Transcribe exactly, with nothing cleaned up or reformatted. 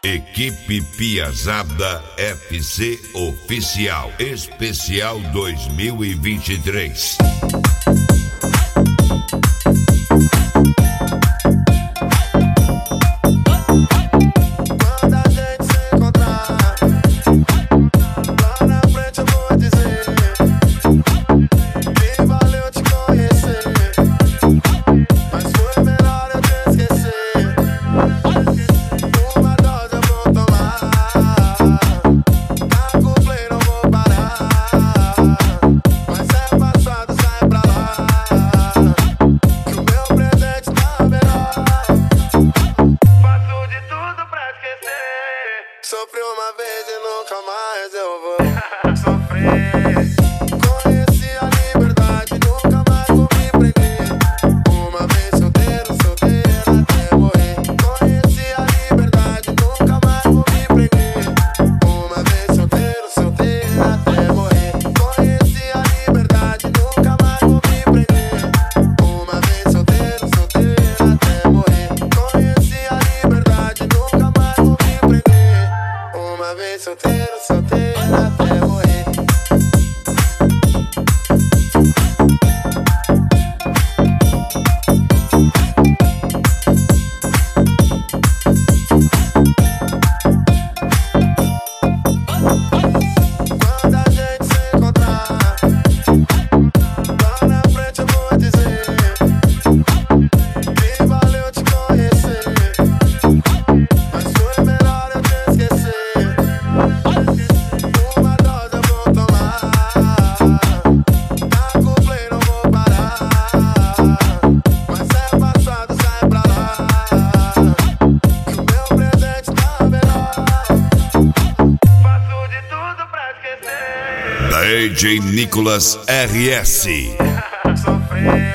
Equipe Piazada F C Oficial Especial dois mil e vinte e três. Sofri uma vez e nunca mais eu vou sofrer. Conheci a liberdade, nunca mais vou me prender. Uma vez solteiro, solteiro até morrer. Conheci a liberdade, nunca mais vou me prender. Uma vez solteiro, solteiro até morrer. Conheci a liberdade, nunca mais vou me prender. Uma vez solteiro, solteiro até morrer. Conheci a liberdade, nunca mais vou me prender. Uma vez solteiro, solteiro até morrer. Quando a gente se encontrar, lá na frente eu vou dizer que valeu te conhecer, mas foi melhor eu te esquecer. Uma dose eu vou tomar, tá com play, não vou parar. Mas é passado, sai pra lá, que o meu presente tá melhor. Faço de tudo pra esquecer. D J Nicolas R S. Sofrer.